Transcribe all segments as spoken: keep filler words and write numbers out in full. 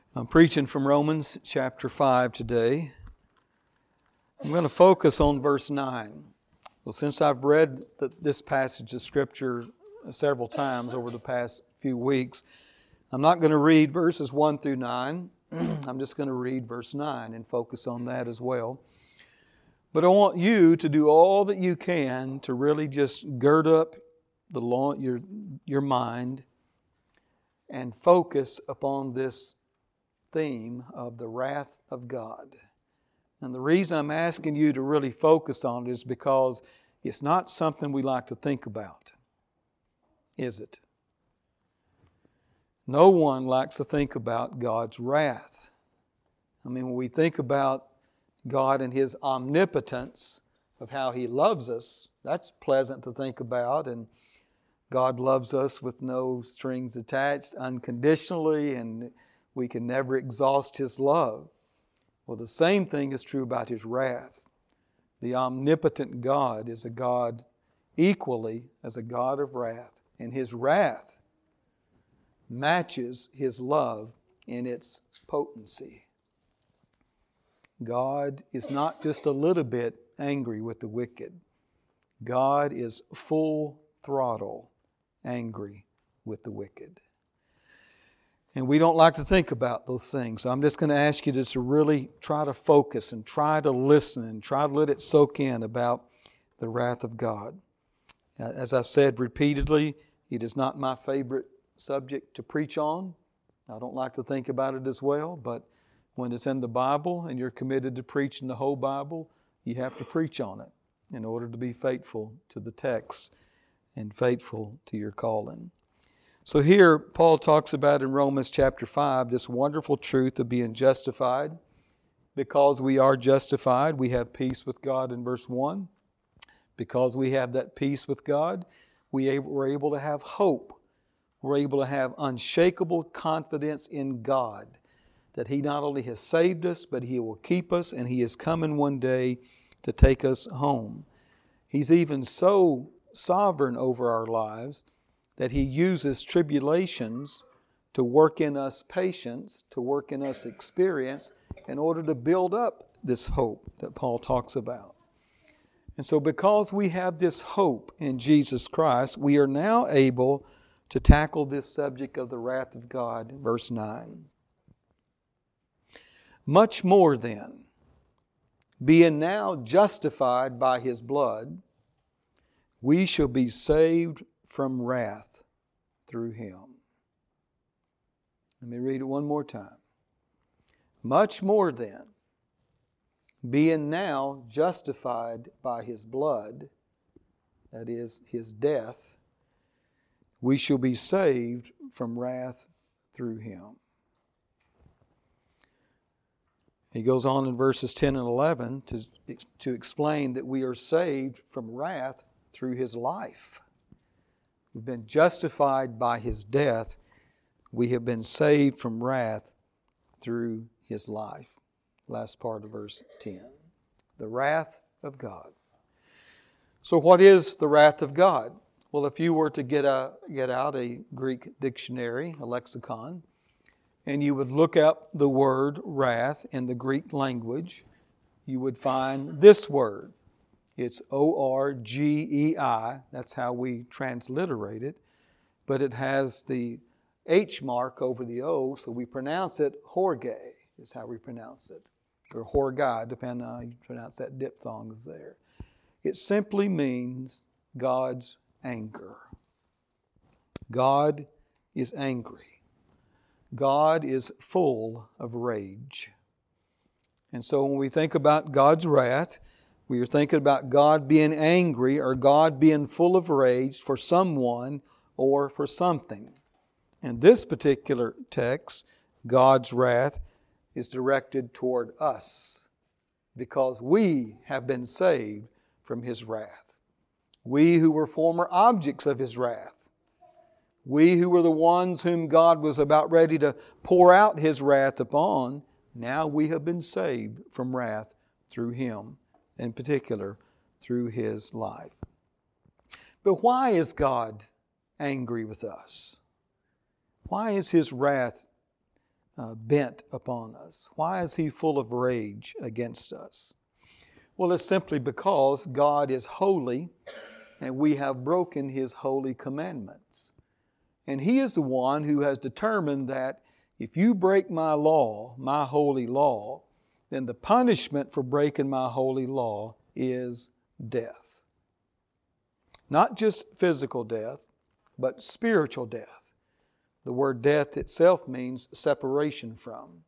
I'm preaching from Romans chapter five today. I'm going to focus on verse nine. Well, since I've read the, this passage of Scripture several times over the past few weeks, I'm not going to read verses one through nine. I'm just going to read verse nine and focus on that as well. But I want you to do all that you can to really just gird up the law, your, your mind and focus upon this theme of the wrath of God. And the reason I'm asking you to really focus on it is because it's not something we like to think about, is it? No one likes to think about God's wrath. I mean, when we think about God and His omnipotence of how He loves us, that's pleasant to think about. And God loves us with no strings attached, unconditionally, and we can never exhaust His love. Well, the same thing is true about His wrath. The omnipotent God is a God equally as a God of wrath. And His wrath matches His love in its potency. God is not just a little bit angry with the wicked. God is full throttle angry with the wicked. And we don't like to think about those things. So I'm just going to ask you just to really try to focus and try to listen and try to let it soak in about the wrath of God. As I've said repeatedly, it is not my favorite subject to preach on. I don't like to think about it as well, but when it's in the Bible and you're committed to preaching the whole Bible, you have to preach on it in order to be faithful to the text and faithful to your calling. So here, Paul talks about in Romans chapter five this wonderful truth of being justified. Because we are justified, we have peace with God in verse one. Because we have that peace with God, we we're able to have hope. We're able to have unshakable confidence in God that He not only has saved us, but He will keep us, and He is coming one day to take us home. He's even so sovereign over our lives that He uses tribulations to work in us patience, to work in us experience, in order to build up this hope that Paul talks about. And so because we have this hope in Jesus Christ, we are now able to tackle this subject of the wrath of God, verse nine. Much more then, being now justified by His blood, we shall be saved from wrath through Him. Let me read it one more time. Much more then, being now justified by His blood, that is, His death, we shall be saved from wrath through Him. He goes on in verses ten and eleven to, to explain that we are saved from wrath through His life. We've been justified by His death. We have been saved from wrath through His life. Last part of verse ten. The wrath of God. So what is the wrath of God? Well, if you were to get a get out a Greek dictionary, a lexicon, and you would look up the word wrath in the Greek language, you would find this word. It's O R G E I. That's how we transliterate it. But it has the H mark over the O, so we pronounce it Horge, is how we pronounce it. Or Horgai, depending on how you pronounce that diphthong is there. It simply means God's anger. God is angry. God is full of rage. And so when we think about God's wrath, we are thinking about God being angry or God being full of rage for someone or for something. In this particular text, God's wrath is directed toward us because we have been saved from His wrath. We who were former objects of His wrath. We who were the ones whom God was about ready to pour out His wrath upon, now we have been saved from wrath through Him. In particular, through His life. But why is God angry with us? Why is His wrath uh, bent upon us? Why is He full of rage against us? Well, it's simply because God is holy and we have broken His holy commandments. And He is the one who has determined that if you break my law, my holy law, then the punishment for breaking my holy law is death. Not just physical death, but spiritual death. The word death itself means separation from.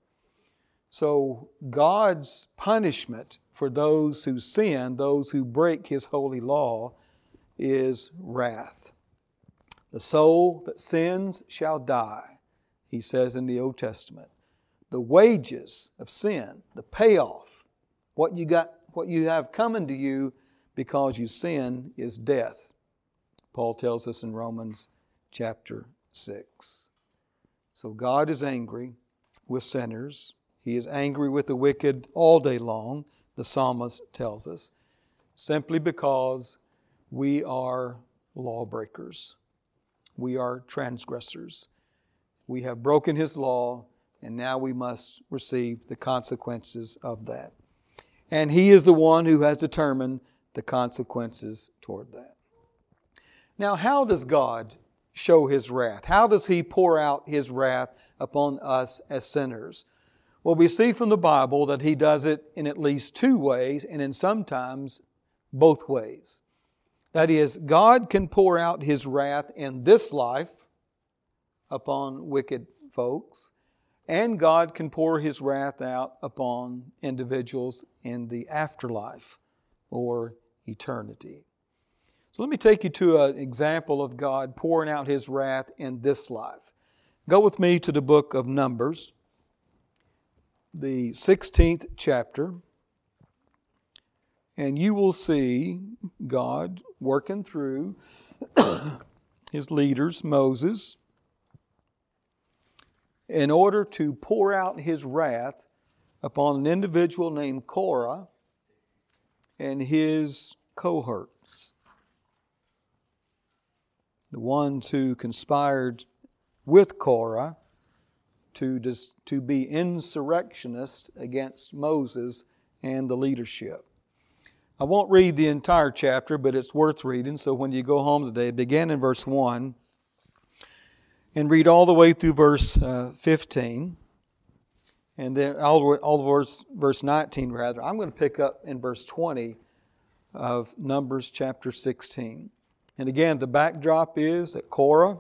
So God's punishment for those who sin, those who break His holy law, is wrath. The soul that sins shall die, He says in the Old Testament. The wages of sin, the payoff, what you got, what you have coming to you because you sin is death. Paul tells us in Romans chapter six. So God is angry with sinners. He is angry with the wicked all day long, the psalmist tells us, simply because we are lawbreakers. We are transgressors. We have broken His law, and now we must receive the consequences of that. And He is the one who has determined the consequences toward that. Now, how does God show His wrath? How does He pour out His wrath upon us as sinners? Well, we see from the Bible that He does it in at least two ways, and in sometimes both ways. That is, God can pour out His wrath in this life upon wicked folks, and God can pour His wrath out upon individuals in the afterlife or eternity. So let me take you to an example of God pouring out His wrath in this life. Go with me to the book of Numbers, the sixteenth chapter, and you will see God working through His leaders, Moses, in order to pour out His wrath upon an individual named Korah and his cohorts, the ones who conspired with Korah to, dis, to be insurrectionists against Moses and the leadership. I won't read the entire chapter, but it's worth reading. So when you go home today, begin in verse one and read all the way through verse uh, fifteen. And then all the way, all the verse, verse nineteen rather. I'm going to pick up in verse twenty of Numbers chapter sixteen. And again, the backdrop is that Korah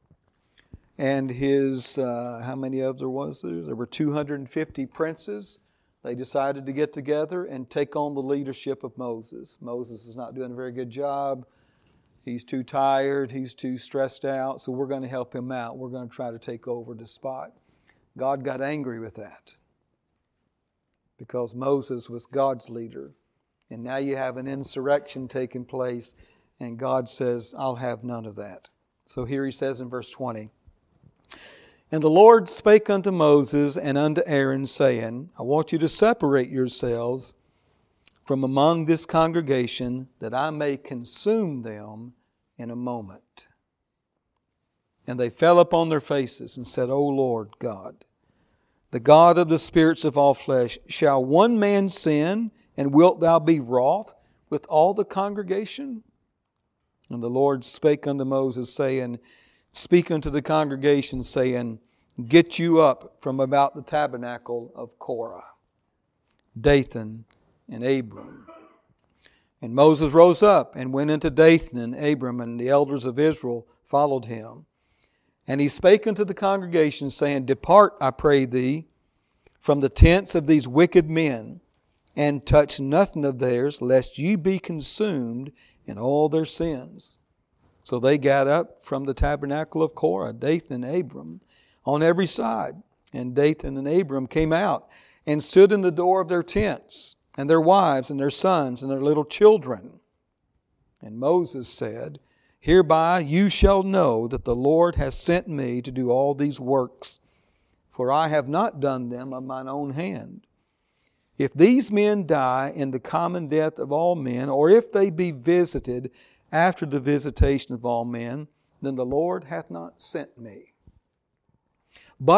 and his, uh, how many of there was there? There were two hundred fifty princes. They decided to get together and take on the leadership of Moses. Moses is not doing a very good job. He's too tired. He's too stressed out. So we're going to help him out. We're going to try to take over the spot. God got angry with that because Moses was God's leader. And now you have an insurrection taking place, and God says, I'll have none of that. So here He says in verse twenty, And the Lord spake unto Moses and unto Aaron, saying, I want you to separate yourselves from among this congregation, that I may consume them in a moment. And they fell upon their faces and said, O Lord God, the God of the spirits of all flesh, shall one man sin, and wilt Thou be wroth with all the congregation? And the Lord spake unto Moses, saying, Speak unto the congregation, saying, Get you up from about the tabernacle of Korah, Dathan, and Abiram. And Moses rose up and went into Dathan, and Abiram and the elders of Israel followed him. And he spake unto the congregation, saying, Depart, I pray thee, from the tents of these wicked men, and touch nothing of theirs, lest ye be consumed in all their sins. So they got up from the tabernacle of Korah, Dathan and Abiram, on every side. And Dathan and Abiram came out and stood in the door of their tents, and their wives and their sons and their little children. And Moses said, Hereby you shall know that the Lord has sent me to do all these works, for I have not done them of mine own hand. If these men die in the common death of all men, or if they be visited after the visitation of all men, then the Lord hath not sent me. But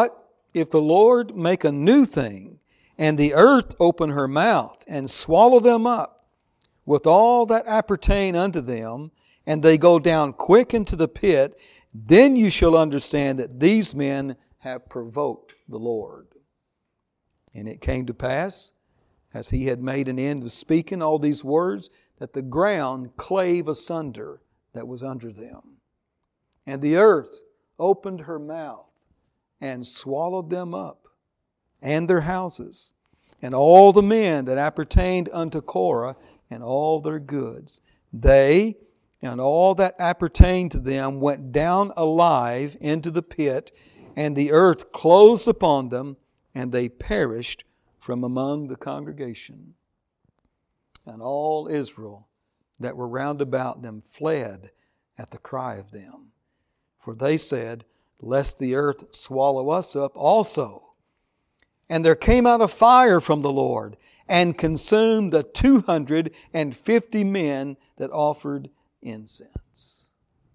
if the Lord make a new thing, and the earth open her mouth, and swallow them up, with all that appertain unto them, and they go down quick into the pit, then you shall understand that these men have provoked the Lord. And it came to pass, as he had made an end of speaking all these words, that the ground clave asunder that was under them. And the earth opened her mouth, and swallowed them up, and their houses, and all the men that appertained unto Korah, and all their goods. They and all that appertained to them went down alive into the pit, and the earth closed upon them, and they perished from among the congregation. And all Israel that were round about them fled at the cry of them. For they said, lest the earth swallow us up also. And there came out a fire from the Lord, and consumed the two hundred and fifty men that offered incense.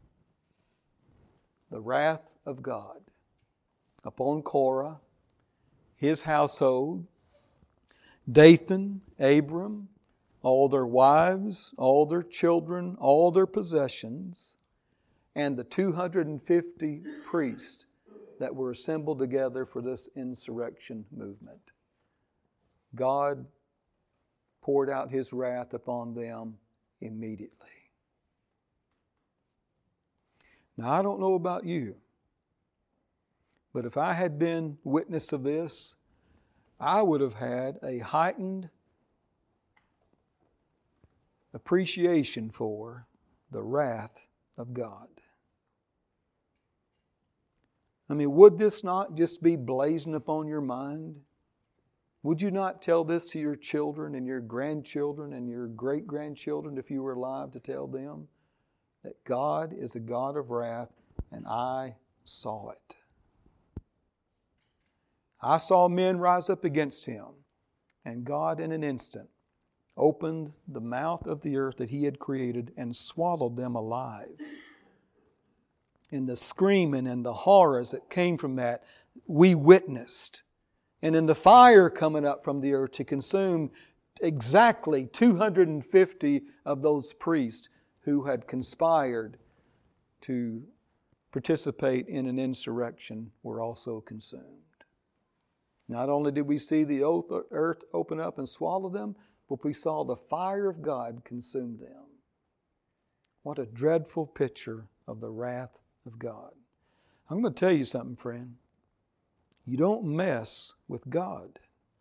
The wrath of God upon Korah, his household, Dathan, Abram, all their wives, all their children, all their possessions, and the two hundred fifty priests that were assembled together for this insurrection movement. God poured out His wrath upon them immediately. Now, I don't know about you, but if I had been witness of this, I would have had a heightened appreciation for the wrath of God. I mean, would this not just be blazing upon your mind? Would you not tell this to your children and your grandchildren and your great-grandchildren if you were alive to tell them that God is a God of wrath and I saw it? I saw men rise up against Him, and God in an instant opened the mouth of the earth that He had created and swallowed them alive. And the screaming and the horrors that came from that, we witnessed. And in the fire coming up from the earth to consume exactly two hundred fifty of those priests who had conspired to participate in an insurrection were also consumed. Not only did we see the earth open up and swallow them, but we saw the fire of God consume them. What a dreadful picture of the wrath of God. I'm going to tell you something, friend. You don't mess with God.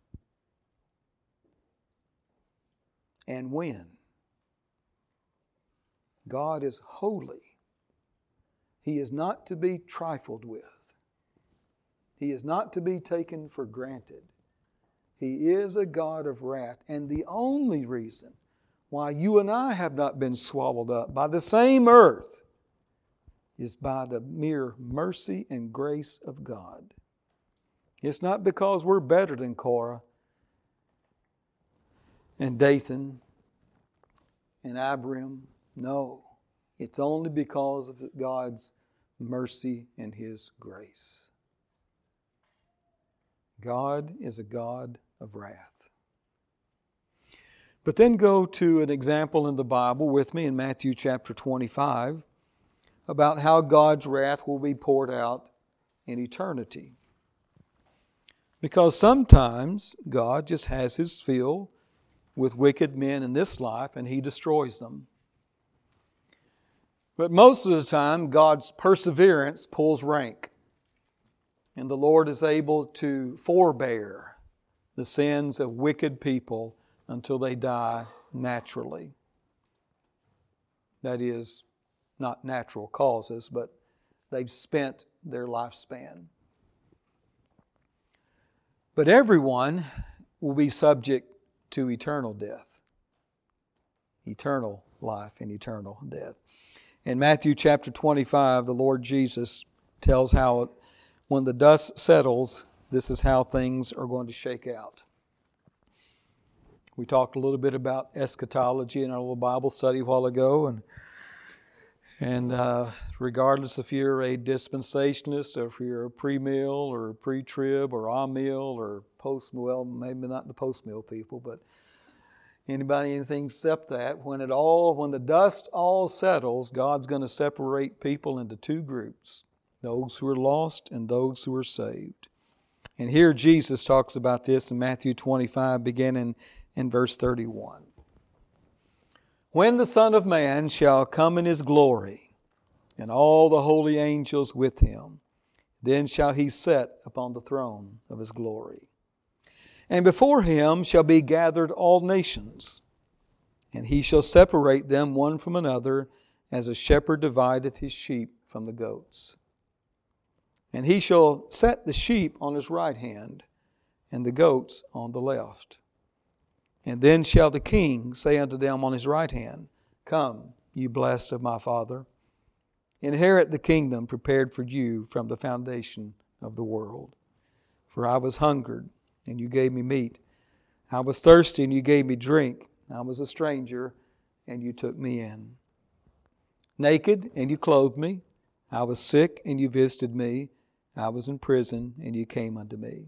And when? God is holy. He is not to be trifled with. He is not to be taken for granted. He is a God of wrath. And the only reason why you and I have not been swallowed up by the same earth is by the mere mercy and grace of God. It's not because we're better than Korah and Dathan and Abiram. No, it's only because of God's mercy and His grace. God is a God of wrath. But then go to an example in the Bible with me in Matthew chapter twenty-five about how God's wrath will be poured out in eternity. Because sometimes God just has His fill with wicked men in this life and He destroys them. But most of the time, God's perseverance pulls rank. And the Lord is able to forbear the sins of wicked people until they die naturally. That is, not natural causes, but they've spent their lifespan. But everyone will be subject to eternal death. Eternal life and eternal death. In Matthew chapter twenty-five, the Lord Jesus tells how when the dust settles, this is how things are going to shake out. We talked a little bit about eschatology in our little Bible study a while ago, and And uh, regardless if you're a dispensationalist or if you're a pre-mill or pre-trib or a-mill or post, well, maybe not the post-mill people, but anybody, anything except that, when it all, when the dust all settles, God's going to separate people into two groups, those who are lost and those who are saved. And here Jesus talks about this in Matthew twenty-five, beginning in verse thirty-one. When the Son of Man shall come in His glory, and all the holy angels with Him, then shall He sit upon the throne of His glory. And before Him shall be gathered all nations, and He shall separate them one from another, as a shepherd divideth his sheep from the goats. And He shall set the sheep on His right hand, and the goats on the left. And then shall the King say unto them on His right hand, Come, ye blessed of my Father, inherit the kingdom prepared for you from the foundation of the world. For I was hungered, and you gave me meat. I was thirsty, and you gave me drink. I was a stranger, and you took me in. Naked, and you clothed me. I was sick, and you visited me. I was in prison, and you came unto me.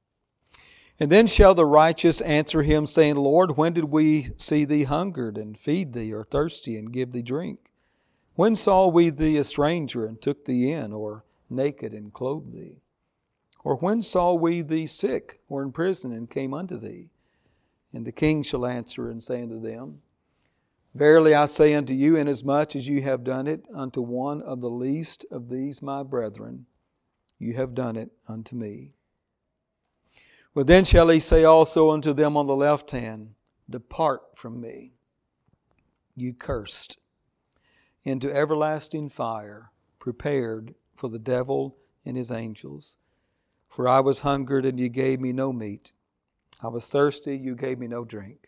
And then shall the righteous answer Him, saying, Lord, when did we see Thee hungered, and feed Thee, or thirsty, and give Thee drink? When saw we Thee a stranger, and took Thee in, or naked, and clothed Thee? Or when saw we Thee sick, or in prison, and came unto Thee? And the King shall answer and say unto them, Verily I say unto you, inasmuch as you have done it unto one of the least of these my brethren, you have done it unto me. Well, then shall He say also unto them on the left hand, Depart from me, you cursed, into everlasting fire, prepared for the devil and his angels. For I was hungered, and you gave me no meat. I was thirsty, you gave me no drink.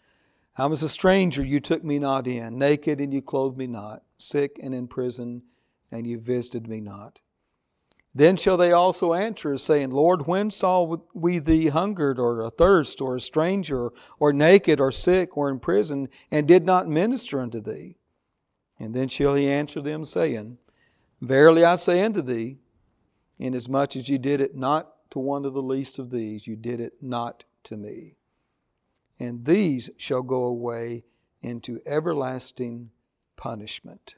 I was a stranger, you took me not in. Naked, and you clothed me not. Sick and in prison, and you visited me not. Then shall they also answer, saying, Lord, when saw we Thee hungered, or athirst, or a stranger, or naked, or sick, or in prison, and did not minister unto Thee? And then shall He answer them, saying, Verily I say unto thee, inasmuch as you did it not to one of the least of these, you did it not to me. And these shall go away into everlasting punishment,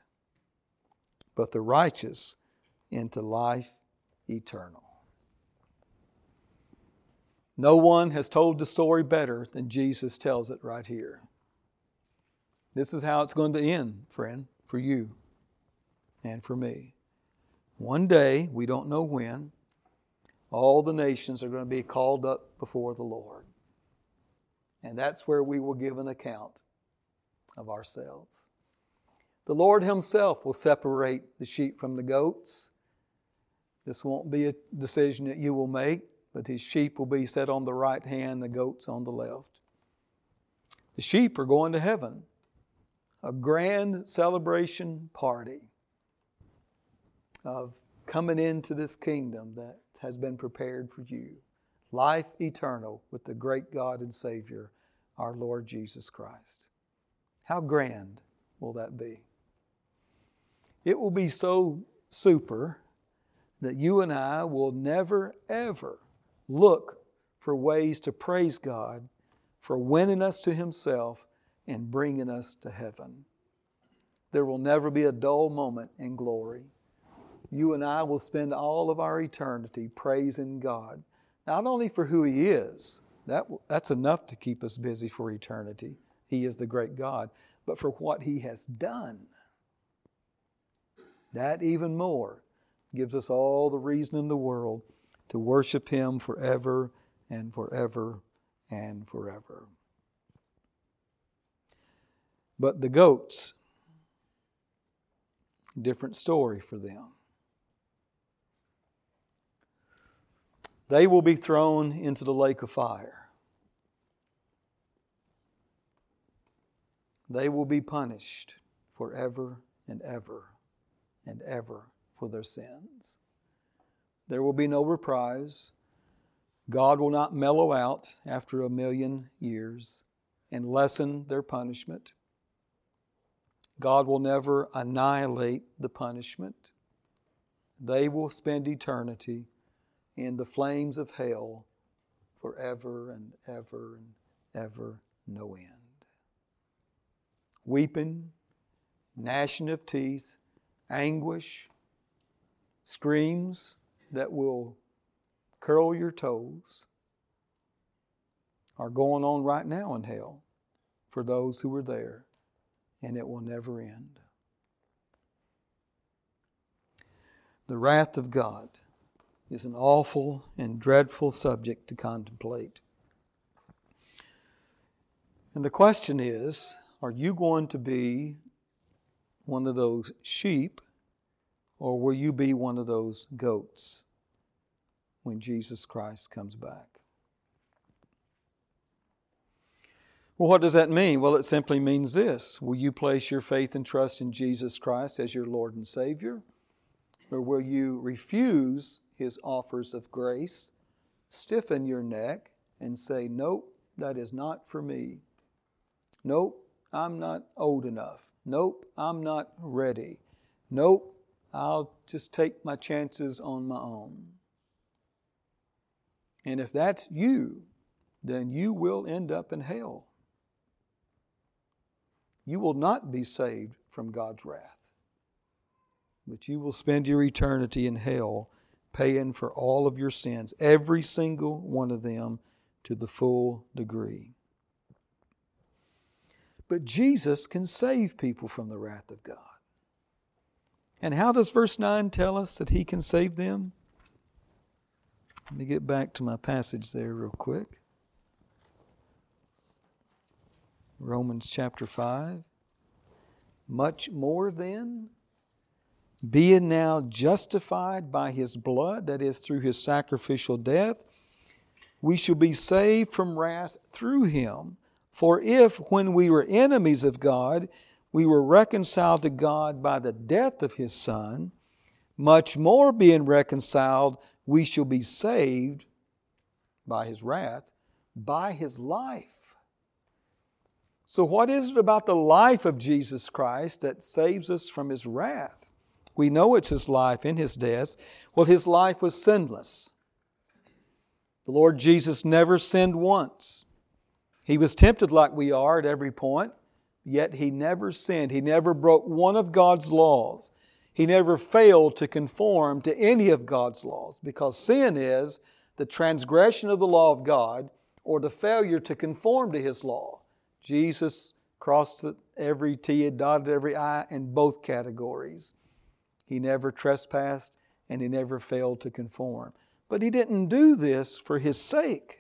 but the righteous into life eternal. No one has told the story better than Jesus tells it right here. This is how it's going to end, friend, for you and for me. One day, we don't know when, all the nations are going to be called up before the Lord. And that's where we will give an account of ourselves. The Lord Himself will separate the sheep from the goats. This won't be a decision that you will make, but His sheep will be set on the right hand, the goats on the left. The sheep are going to heaven, a grand celebration party of coming into this kingdom that has been prepared for you. Life eternal with the great God and Savior, our Lord Jesus Christ. How grand will that be? It will be so super that you and I will never, ever look for ways to praise God for winning us to Himself and bringing us to heaven. There will never be a dull moment in glory. You and I will spend all of our eternity praising God, not only for who He is, that, that's enough to keep us busy for eternity. He is the great God, but for what He has done. That even more gives us all the reason in the world to worship Him forever and forever and forever. But the goats, different story for them. They will be thrown into the lake of fire. They will be punished forever and ever and ever for their sins. There will be no reprise. God will not mellow out after a million years and lessen their punishment. God will never annihilate the punishment. They will spend eternity in the flames of hell forever and ever and ever, no end. Weeping, gnashing of teeth, anguish, screams that will curl your toes are going on right now in hell for those who are there, and it will never end. The wrath of God is an awful and dreadful subject to contemplate. And the question is, are you going to be one of those sheep, or will you be one of those goats when Jesus Christ comes back? Well, what does that mean? Well, it simply means this. Will you place your faith and trust in Jesus Christ as your Lord and Savior? Or will you refuse His offers of grace, stiffen your neck, and say, nope, that is not for me. Nope, I'm not old enough. Nope, I'm not ready. Nope, I'll just take my chances on my own. And if that's you, then you will end up in hell. You will not be saved from God's wrath, but you will spend your eternity in hell paying for all of your sins, every single one of them, to the full degree. But Jesus can save people from the wrath of God. And how does verse nine tell us that He can save them? Let me get back to my passage there real quick. Romans chapter five. Much more then, being now justified by His blood, that is, through His sacrificial death, we shall be saved from wrath through Him. For if, when we were enemies of God, we were reconciled to God by the death of His Son, much more being reconciled, we shall be saved by His wrath, by His life. So what is it about the life of Jesus Christ that saves us from His wrath? We know it's His life in His death. Well, His life was sinless. The Lord Jesus never sinned once. He was tempted like we are at every point, yet He never sinned. He never broke one of God's laws. He never failed to conform to any of God's laws, because sin is the transgression of the law of God or the failure to conform to His law. Jesus crossed every T and dotted every I in both categories. He never trespassed and He never failed to conform. But He didn't do this for His sake.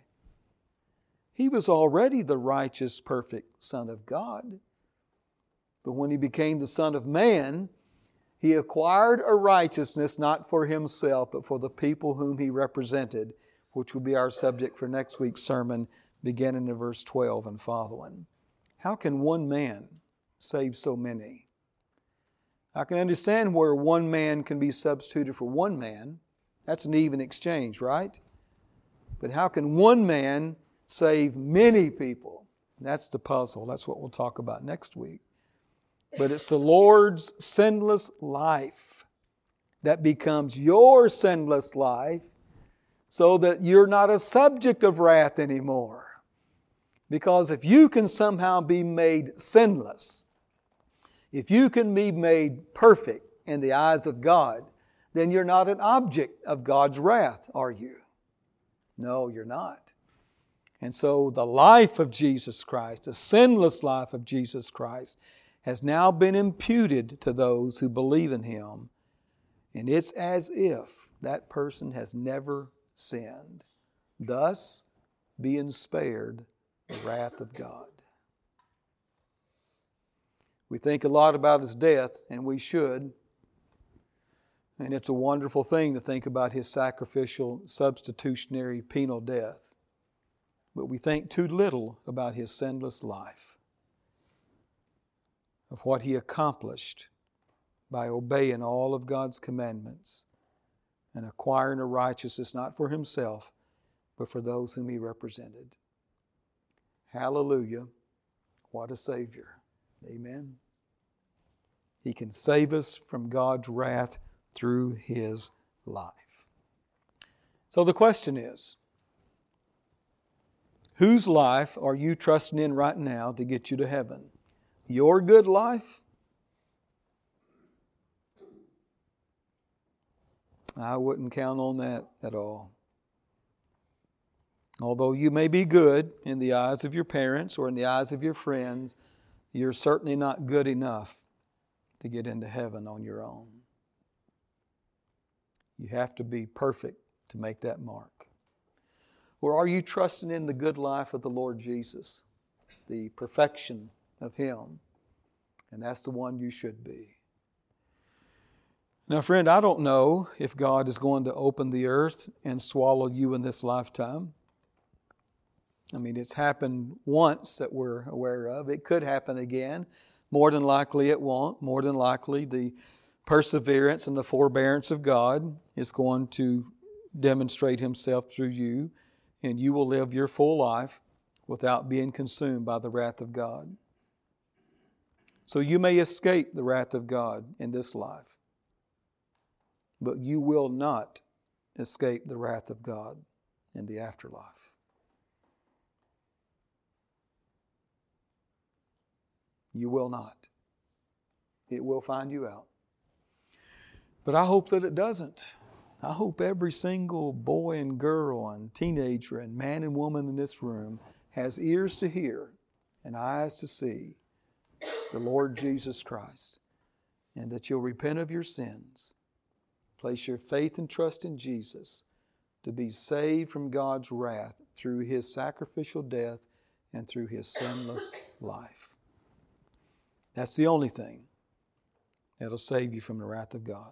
He was already the righteous, perfect Son of God. But when He became the Son of Man, He acquired a righteousness not for Himself, but for the people whom He represented, which will be our subject for next week's sermon, beginning in verse twelve and following. How can one man save so many? I can understand where one man can be substituted for one man. That's an even exchange, right? But how can one man save many people? That's the puzzle. That's what we'll talk about next week. But it's the Lord's sinless life that becomes your sinless life, so that you're not a subject of wrath anymore. Because if you can somehow be made sinless, if you can be made perfect in the eyes of God, then you're not an object of God's wrath, are you? No, you're not. And so the life of Jesus Christ, the sinless life of Jesus Christ, has now been imputed to those who believe in Him. And it's as if that person has never sinned, thus being spared the wrath of God. We think a lot about His death, and we should. And it's a wonderful thing to think about His sacrificial, substitutionary, penal death. But we think too little about His sinless life, of what He accomplished by obeying all of God's commandments and acquiring a righteousness not for Himself, but for those whom He represented. Hallelujah. What a Savior. Amen. He can save us from God's wrath through His life. So the question is, whose life are you trusting in right now to get you to heaven? Your good life? I wouldn't count on that at all. Although you may be good in the eyes of your parents or in the eyes of your friends, you're certainly not good enough to get into heaven on your own. You have to be perfect to make that mark. Or are you trusting in the good life of the Lord Jesus, the perfection of Him? And that's the one you should be. Now, friend, I don't know if God is going to open the earth and swallow you in this lifetime. I mean, it's happened once that we're aware of. It could happen again. More than likely it won't. More than likely the perseverance and the forbearance of God is going to demonstrate Himself through you, and you will live your full life without being consumed by the wrath of God. So you may escape the wrath of God in this life, but you will not escape the wrath of God in the afterlife. You will not. It will find you out. But I hope that it doesn't. I hope every single boy and girl and teenager and man and woman in this room has ears to hear and eyes to see the Lord Jesus Christ, and that you'll repent of your sins, place your faith and trust in Jesus to be saved from God's wrath through His sacrificial death and through His sinless life. That's the only thing that'll save you from the wrath of God.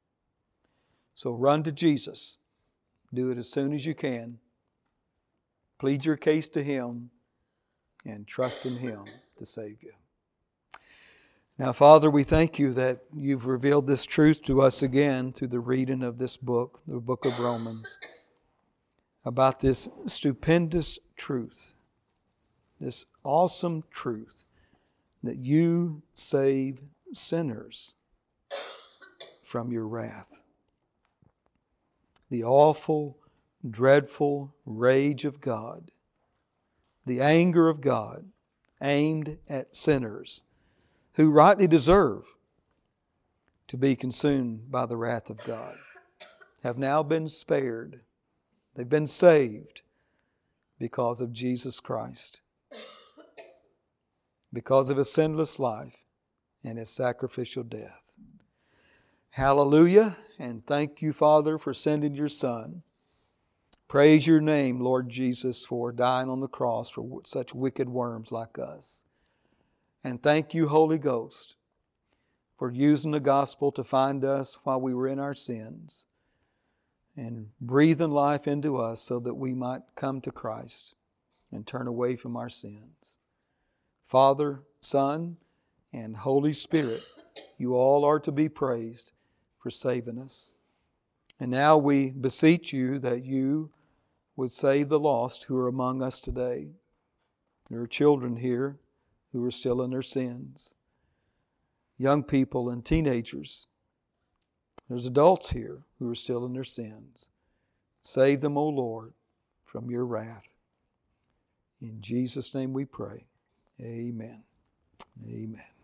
So run to Jesus. Do it as soon as you can. Plead your case to Him and trust in Him to save you. Now, Father, we thank You that You've revealed this truth to us again through the reading of this book, the book of Romans, about this stupendous truth, this awesome truth, that You save sinners from Your wrath. The awful, dreadful rage of God, the anger of God aimed at sinners who rightly deserve to be consumed by the wrath of God, have now been spared. They've been saved because of Jesus Christ, because of His sinless life and His sacrificial death. Hallelujah, and thank You, Father, for sending Your Son. Praise Your name, Lord Jesus, for dying on the cross for such wicked worms like us. And thank You, Holy Ghost, for using the gospel to find us while we were in our sins and breathing life into us so that we might come to Christ and turn away from our sins. Father, Son, and Holy Spirit, You all are to be praised for saving us. And now we beseech You that You would save the lost who are among us today. There are children here who are still in their sins, young people and teenagers. There's adults here who are still in their sins. Save them, O Lord, from Your wrath. In Jesus' name we pray. Amen. Amen.